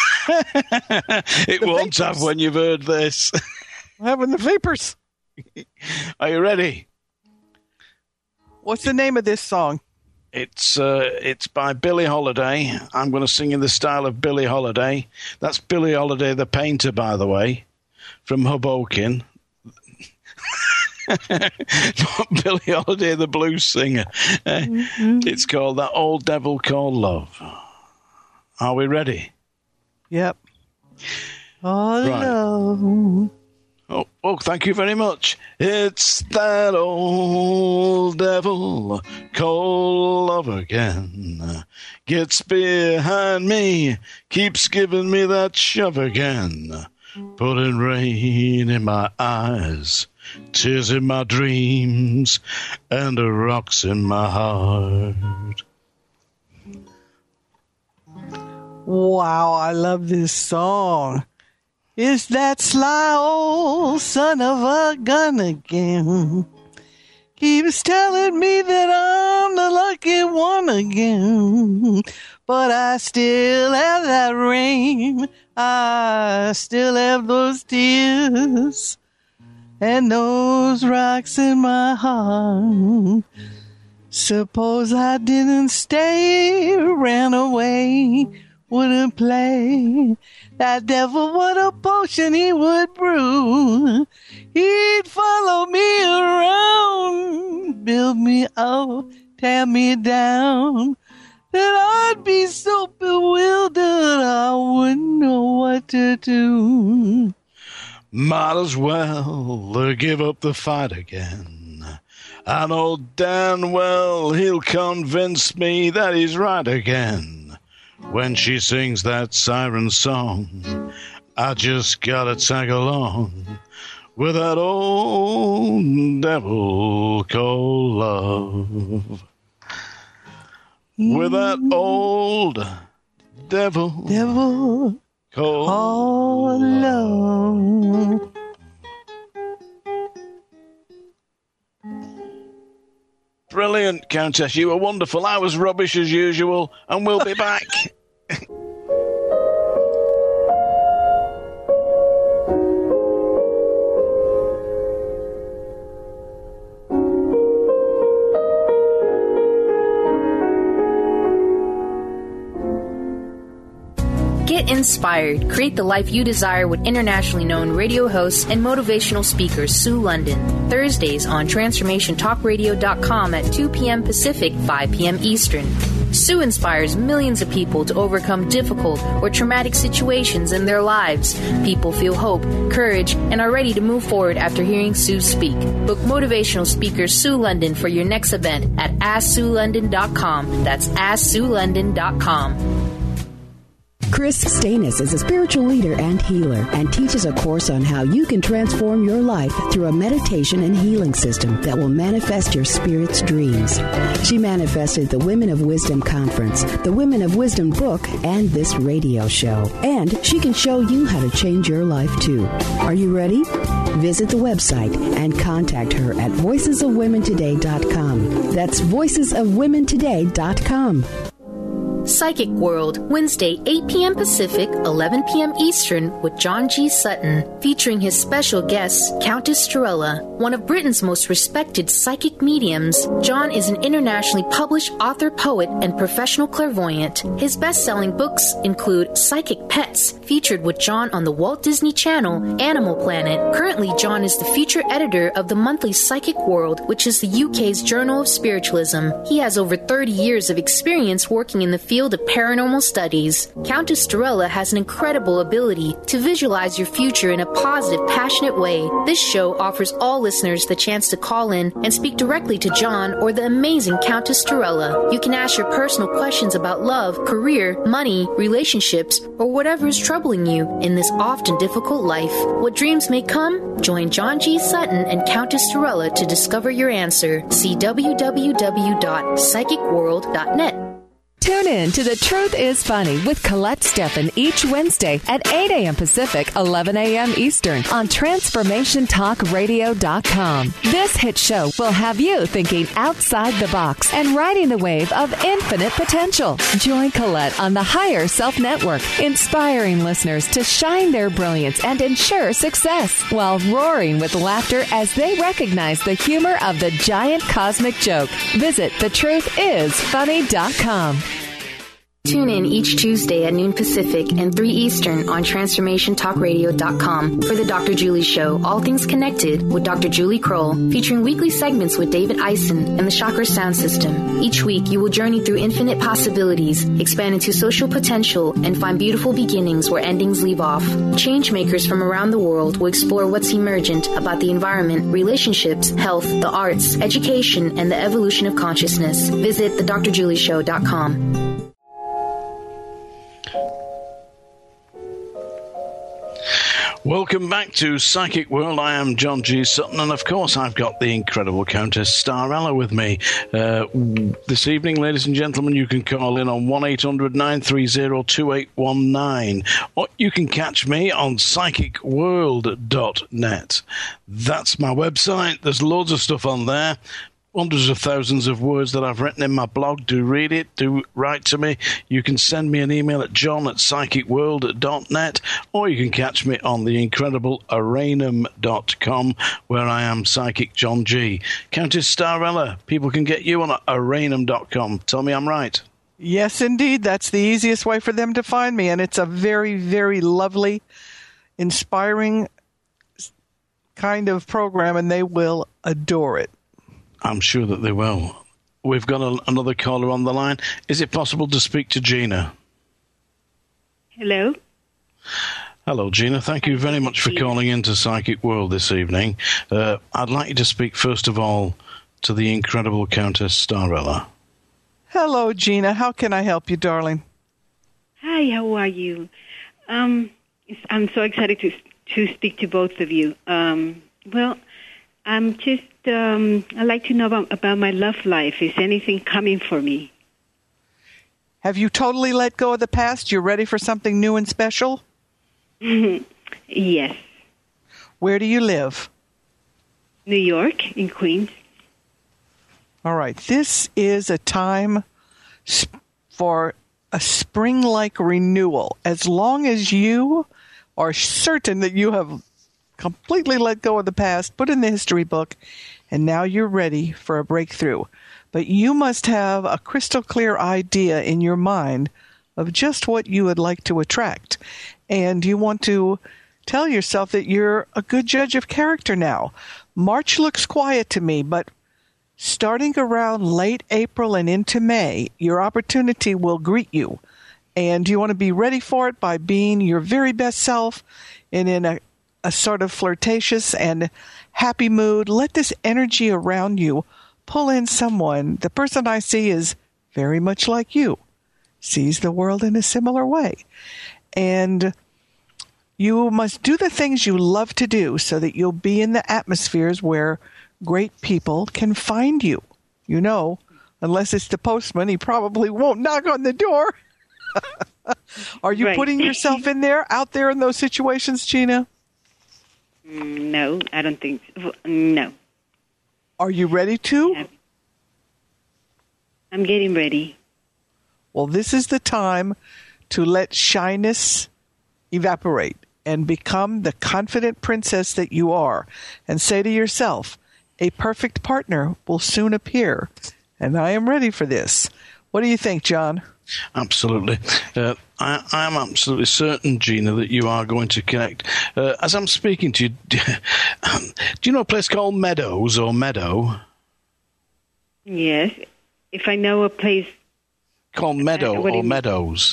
It the won't vapors. have when you've heard this. I'm having the vapors. Are you ready? What's the name of this song? It's uh, it's by Billie Holiday. I'm going to sing in the style of Billie Holiday. That's Billie Holiday, the painter, by the way, from Hoboken. Not Billie Holiday, the blues singer. Uh, mm-hmm. It's called That Old Devil Called Love. Are we ready? Yep. All right. alone. Oh, oh, thank you very much. It's that old devil called love again. Gets behind me, keeps giving me that shove again. Putting rain in my eyes, tears in my dreams, and the rocks in my heart. Wow, I love this song. It's that sly old son of a gun again. Keeps telling me that I'm the lucky one again. But I still have that rain. I still have those tears. And those rocks in my heart. Suppose I didn't stay, ran away, wouldn't play. That devil, what a potion he would brew. He'd follow me around, build me up, tear me down. That I'd be so bewildered I wouldn't know what to do. Might as well uh, give up the fight again. I know damn well he'll convince me that he's right again. When she sings that siren song, I just gotta tag along with that old devil called love. With that old devil, devil called love. Brilliant, Countess. You were wonderful. I was rubbish as usual, and we'll be back. Get inspired. Create the life you desire with internationally known radio hosts and motivational speaker Sue London. Thursdays on transformation talk radio dot com at two p.m. Pacific, five p.m. Eastern. Sue inspires millions of people to overcome difficult or traumatic situations in their lives. People feel hope, courage, and are ready to move forward after hearing Sue speak. Book motivational speaker Sue London for your next event at ask sue london dot com. That's ask sue london dot com. Chris Stanis is a spiritual leader and healer and teaches a course on how you can transform your life through a meditation and healing system that will manifest your spirit's dreams. She manifested the Women of Wisdom Conference, the Women of Wisdom book, and this radio show. And she can show you how to change your life too. Are you ready? Visit the website and contact her at voices of women today dot com. That's voices of women today dot com. Psychic World, Wednesday, eight p.m. Pacific, eleven p.m. Eastern, with John G. Sutton, featuring his special guest, Countess Strella, one of Britain's most respected psychic mediums. John is an internationally published author, poet, and professional clairvoyant. His best-selling books include Psychic Pets, featured with John on the Walt Disney Channel, Animal Planet. Currently, John is the feature editor of the monthly Psychic World, which is the U K's Journal of Spiritualism. He has over thirty years of experience working in the field of paranormal studies. Countess Strella has an incredible ability to visualize your future in a positive, passionate way. This show offers all listeners the chance to call in and speak directly to John or the amazing Countess Strella. You can ask your personal questions about love, career, money, relationships, or whatever is troubling you in this often difficult life. What dreams may come? Join John G. Sutton and Countess Strella to discover your answer. See w w w dot psychic world dot net. Tune in to The Truth is Funny with Colette Steffen each Wednesday at eight a.m. Pacific, eleven a.m. Eastern on Transformation Talk Radio dot com. This hit show will have you thinking outside the box and riding the wave of infinite potential. Join Colette on the Higher Self Network, inspiring listeners to shine their brilliance and ensure success while roaring with laughter as they recognize the humor of the giant cosmic joke. Visit the truth is funny dot com. Tune in each Tuesday at noon Pacific and three Eastern on Transformation Talk Radio dot com for the Doctor Julie Show, All Things Connected with Doctor Julie Kroll, featuring weekly segments with David Eisen and the Chakra Sound System. Each week, you will journey through infinite possibilities, expand into social potential, and find beautiful beginnings where endings leave off. Changemakers from around the world will explore what's emergent about the environment, relationships, health, the arts, education, and the evolution of consciousness. Visit the Doctor Julie Show dot com. Welcome back to Psychic World. I am John G. Sutton, and of course I've got the incredible Countess Starella with me. Uh, this evening, ladies and gentlemen, you can call in on one eight hundred nine three zero two eight one nine, or you can catch me on psychic world dot net. That's my website. There's loads of stuff on there. Hundreds of thousands of words that I've written in my blog. Do read it. Do write to me. You can send me an email at john at psychic world dot net, or you can catch me on the incredible aranum dot com, where I am Psychic John G. Countess Starella, people can get you on aranum dot com. Tell me I'm right. Yes, indeed. That's the easiest way for them to find me, and it's a very, very lovely, inspiring kind of program, and they will adore it. I'm sure that they will. We've got a, another caller on the line. Is it possible to speak to Gina? Hello. Hello, Gina. Thank you very much for calling into Psychic World this evening. Uh, I'd like you to speak, first of all, to the incredible Countess Starella. Hello, Gina. How can I help you, darling? Hi, how are you? Um, I'm so excited to to speak to both of you. Um, well, I'm just, um, I'd like to know about, about my love life. Is anything coming for me? Have you totally let go of the past? You're ready for something new and special? Yes. Where do you live? New York, in Queens. All right. This is a time for a spring-like renewal. As long as you are certain that you have completely let go of the past, put in the history book, and now you're ready for a breakthrough. But you must have a crystal clear idea in your mind of just what you would like to attract. And you want to tell yourself that you're a good judge of character now. March looks quiet to me, but starting around late April and into May, your opportunity will greet you. And you want to be ready for it by being your very best self and in a a sort of flirtatious and happy mood. Let this energy around you pull in someone. The person I see is very much like you. sees the world in a similar way. And you must do the things you love to do so that you'll be in the atmospheres where great people can find you. You know, unless it's the postman, he probably won't knock on the door. Are you Right. putting yourself in there, out there in those situations, Gina? Mm, No, I don't think so. No. Are you ready to? I'm getting ready. Well, this is the time to let shyness evaporate and become the confident princess that you are, and say to yourself, a perfect partner will soon appear, and I am ready for this. What do you think, John? Absolutely. Uh, I, I'm absolutely certain, Gina, that you are going to connect. Uh, as I'm speaking to you, do you know a place called Meadows or Meadow? Yes. If I know a place... Called Meadow Uh, what do or you mean? Meadows?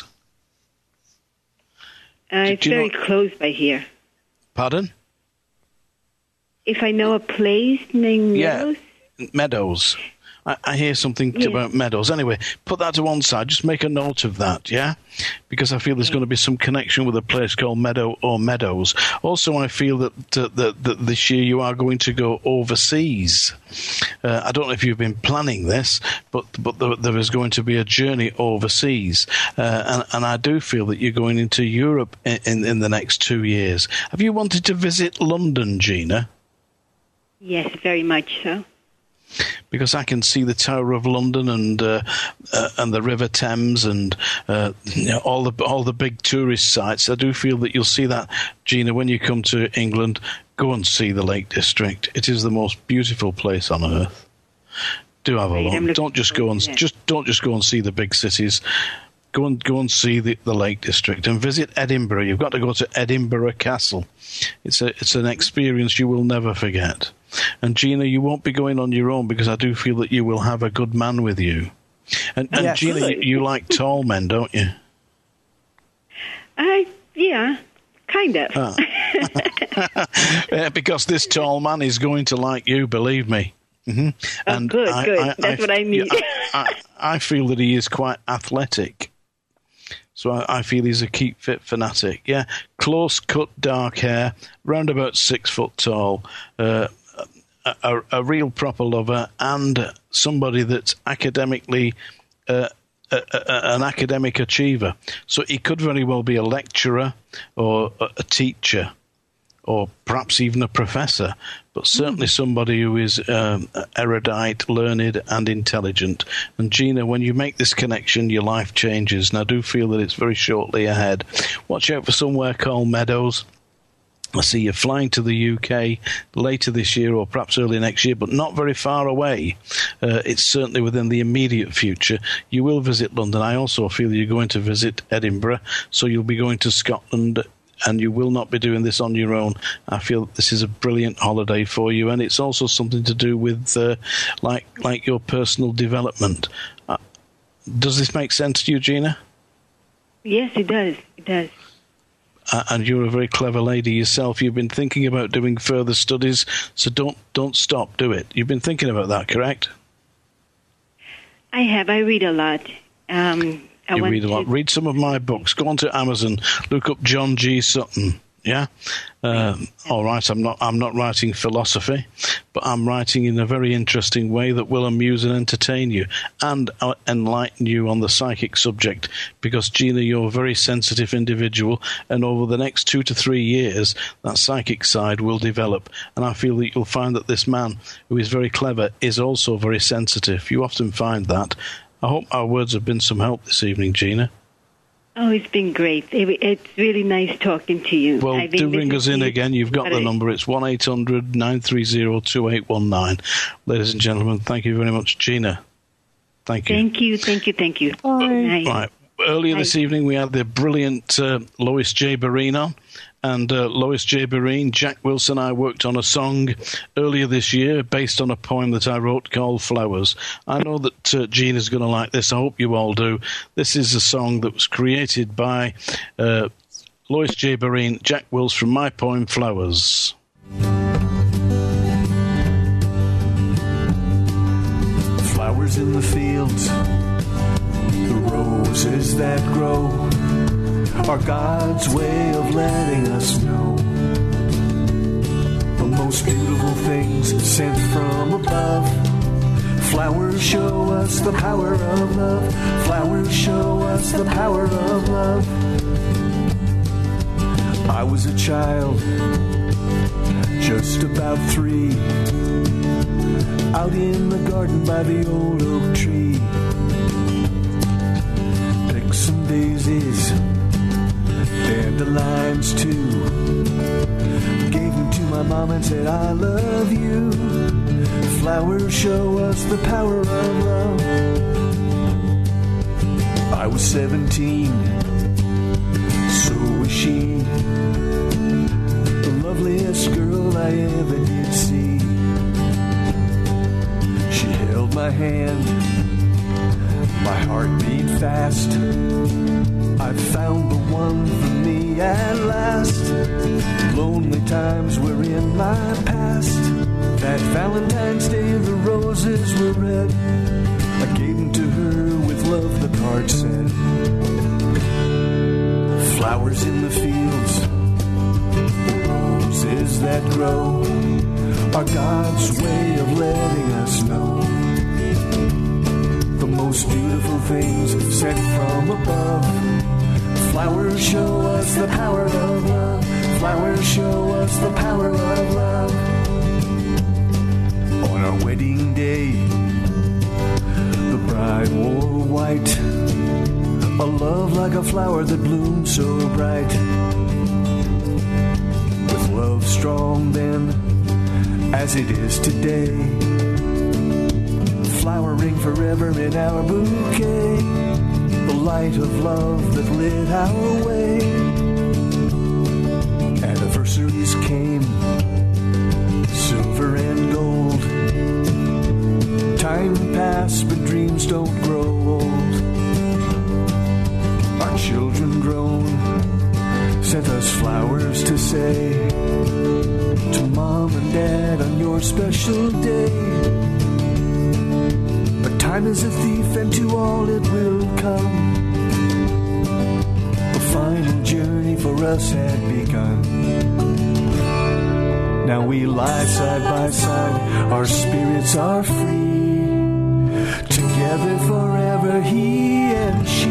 Uh, it's do you very know- close by here. Pardon? If I know a place named Yeah. Meadows? Meadows. I, I hear something Yeah. about Meadows. Anyway, put that to one side. Just make a note of that, yeah? Because I feel there's going to be some connection with a place called Meadow or Meadows. Also, I feel that, uh, that, that this year you are going to go overseas. Uh, I don't know if you've been planning this, but but there, there is going to be a journey overseas. Uh, and, and I do feel that you're going into Europe in, in, in the next two years. Have you wanted to visit London, Gina? Yes, very much so. Because I can see the Tower of London and uh, uh, and the River Thames and uh, you know, all the all the big tourist sites. I do feel that you'll see that, Gina, when you come to England. Go and see the Lake District. It is the most beautiful place on earth. Do have a Right, I'm look. looking Don't just go and forward to that. just don't just go and see the big cities. Go and go and see the, the Lake District and visit Edinburgh. You've got to go to Edinburgh Castle. It's a it's an experience you will never forget. And Gina, you won't be going on your own because I do feel that you will have a good man with you. And, and Yes. Gina, you, you like tall men, don't you? I, yeah, kind of. Ah. Yeah, because this tall man is going to like you, believe me. Mm-hmm. Oh, good, good. That's what I need. I, I, I feel that he is quite athletic. So I, I feel he's a keep fit fanatic. Yeah, close cut, dark hair, round about six foot tall, uh, a, a, a real proper lover, and somebody that's academically uh, a, a, an academic achiever. So he could very well be a lecturer or a, a teacher, or perhaps even a professor, but certainly somebody who is um, erudite, learned, and intelligent. And Gina, when you make this connection, your life changes, and I do feel that it's very shortly ahead. Watch out for somewhere called Meadows. I see you flying to the U K later this year or perhaps early next year, but not very far away. Uh, it's certainly within the immediate future. You will visit London. I also feel you're going to visit Edinburgh, so you'll be going to Scotland, and you will not be doing this on your own. I feel that this is a brilliant holiday for you, and it's also something to do with uh, like like your personal development. Uh, does this make sense to you, Gina? Yes, it does. It does. Uh, and you're a very clever lady yourself. You've been thinking about doing further studies, so don't don't stop. Do it. You've been thinking about that, correct? I have. I read a lot. Um, I You want read a lot. to- Read some of my books. Go on to Amazon. Look up John G. Sutton. Yeah. Uh, all right. I'm not. I'm not writing philosophy, but I'm writing in a very interesting way that will amuse and entertain you and uh, enlighten you on the psychic subject. Because Gina, you're a very sensitive individual, and over the next two to three years, that psychic side will develop. And I feel that you'll find that this man, who is very clever, is also very sensitive. You often find that. I hope our words have been some help this evening, Gina. Oh, it's been great. It, it's really nice talking to you. Well, I've been do ring listening us in to you. again. You've got the But it- number. It's one eight hundred nine three zero two eight one nine. Ladies and gentlemen, thank you very much, Gina. Thank you. Thank you, thank you, thank you. Bye. Right. Earlier this evening, we had the brilliant uh, Lois J. Barine on. And uh, Lois J. Barine, Jack Wilson and I worked on a song earlier this year based on a poem that I wrote called Flowers. I know that uh, Gina's going to like this. I hope you all do. This is a song that was created by uh, Lois J. Barine, Jack Wills, from my poem Flowers. Flowers in the fields, the rose roses that grow are God's way of letting us know the most beautiful things sent from above. Flowers show us the power of love. Flowers show us the power of love. I was a child, just about three, out in the garden by the old oak tree. Picked some daisies, dandelions too. Gave them to my mom and said, I love you. Flowers show us the power of love. I was seventeen, so was she, the loveliest girl I ever did see. She held my hand, my heart beat fast. I found the one for me at last. Lonely times were in my past. That Valentine's Day the roses were red. I gave them to her with love, the card said. Flowers in the fields, the roses that grow are God's way of letting us know the most beautiful things sent from above. Flowers show us the power of love. Flowers show us the power of love. On our wedding day, the bride wore white, a love like a flower that bloomed so bright. With love strong then, as it is today, flowering forever in our bouquet, the light of love that lit our way. Anniversaries came, silver and gold. Time passed, but dreams don't grow old. Our children grown, sent us flowers to say to Mom and Dad on your special day. But time is a thief, and to all it will come. The final journey for us had begun. Now we lie side by side, our spirits are free. Together forever, he and she.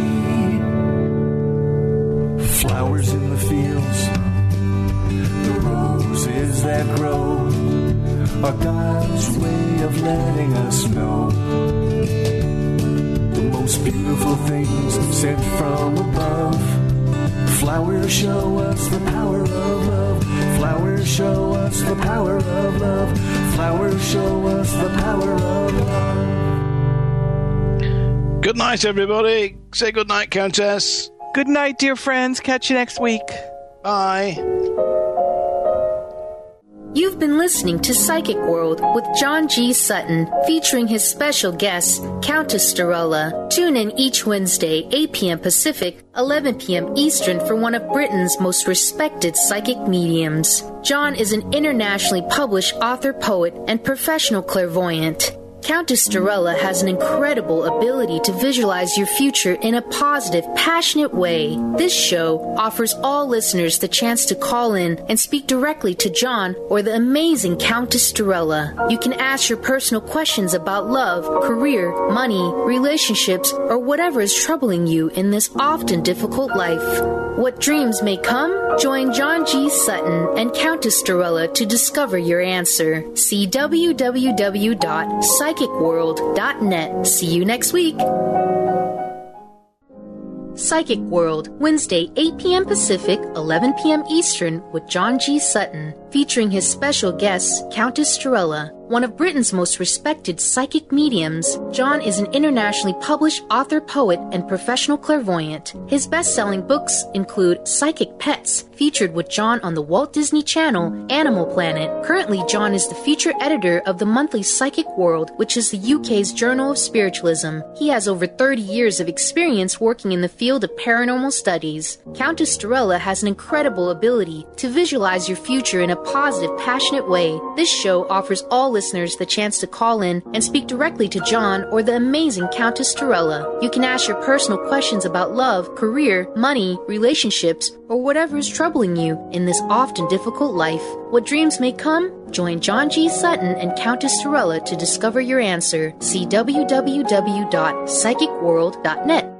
Flowers in the fields, the roses that grow are God's way of letting us know the most beautiful things sent from above. Flowers show us the power of love. Flowers show us the power of love. Flowers show us the power of love. Good night, everybody. Say good night, Countess. Good night, dear friends. Catch you next week. Bye. You've been listening to Psychic World with John G. Sutton, featuring his special guest, Countess Starella. Tune in each Wednesday, eight p.m. Pacific, eleven p.m. Eastern, for one of Britain's most respected psychic mediums. John is an internationally published author, poet, and professional clairvoyant. Countess Starella has an incredible ability to visualize your future in a positive, passionate way. This show offers all listeners the chance to call in and speak directly to John or the amazing Countess Starella. You can ask your personal questions about love, career, money, relationships, or whatever is troubling you in this often difficult life. What dreams may come? Join John G. Sutton and Countess Starella to discover your answer. See w w w dot psychic world dot net. See you next week. Psychic World, Wednesday, eight p.m. Pacific, eleven p.m. Eastern, with John G. Sutton, featuring his special guest, Countess Starella. One of Britain's most respected psychic mediums, John is an internationally published author, poet, and professional clairvoyant. His best-selling books include Psychic Pets, featured with John on the Walt Disney Channel, Animal Planet. Currently, John is the feature editor of the monthly Psychic World, which is the U K's Journal of Spiritualism. He has over thirty years of experience working in the field of paranormal studies. Countess Starella has an incredible ability to visualize your future in a positive, passionate way. This show offers all listeners the chance to call in and speak directly to John or the amazing Countess Torella. You can ask your personal questions about love, career, money, relationships, or whatever is troubling you in this often difficult life. What dreams may come? Join John G. Sutton and Countess Torella to discover your answer. See w w w dot psychic world dot net.